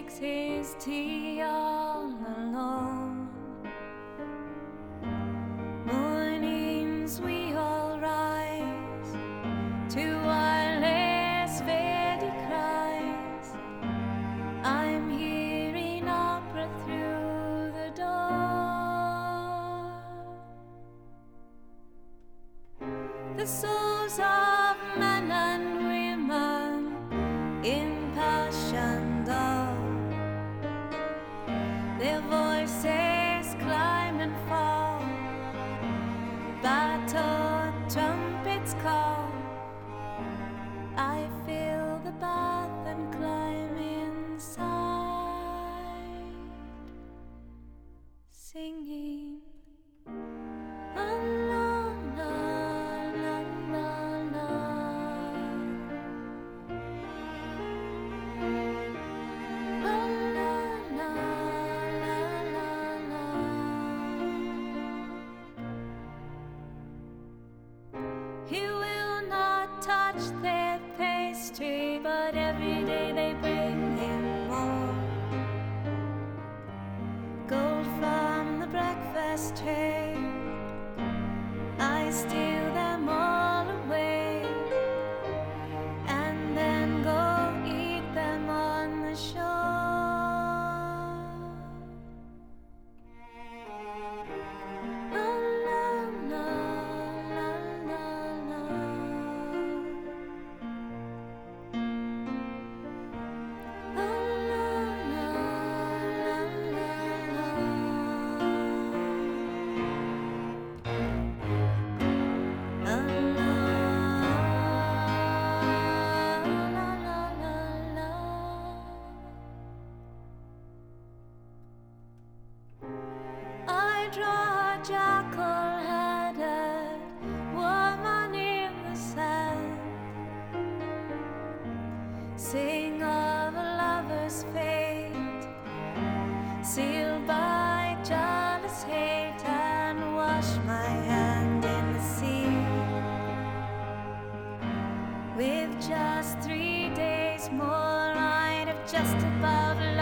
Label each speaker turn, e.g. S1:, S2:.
S1: takes his tea all alone. Mornings we all rise to wireless Verdi cries. I'm hearing opera through the door. The souls of men and women impassioned of their voices climb and fall, battered trumpets call. I fill the bath and climb inside, singing la la la la la la. La la la la la la. He will not touch their pastry, but every day they bring him more gold from the breakfast tray. I steal them all away and then go eat them on the shore. La la la la la la. La la la la la la. La la la la la la. I draw a jackal-headed woman in the sand, sing of a lover's fate, sealed by jealous hate, and wash my hand in the sea. With just 3 days more, I'd have just above